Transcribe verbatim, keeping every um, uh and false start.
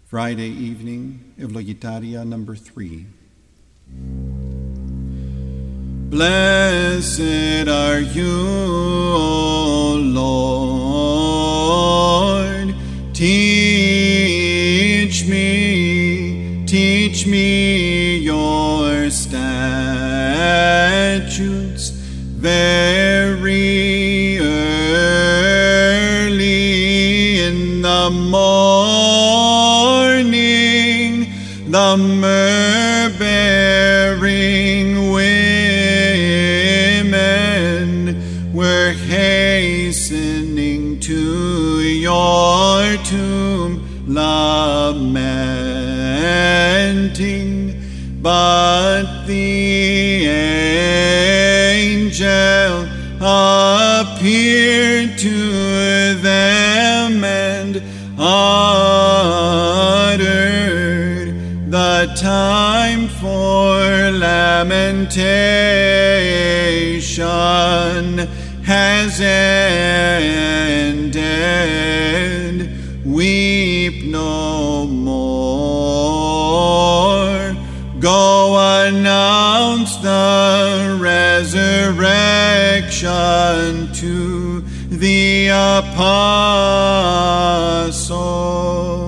Friday evening, Eulogitaria number three. Blessed are you, O Lord. Teach me, teach me your statutes very early in the morning. The myrrh-bearing women were hastening to your tomb, lamenting, but the angel appeared to them and uttered, the time for lamentation has ended. Weep no more. Go announce the resurrection to the apostles.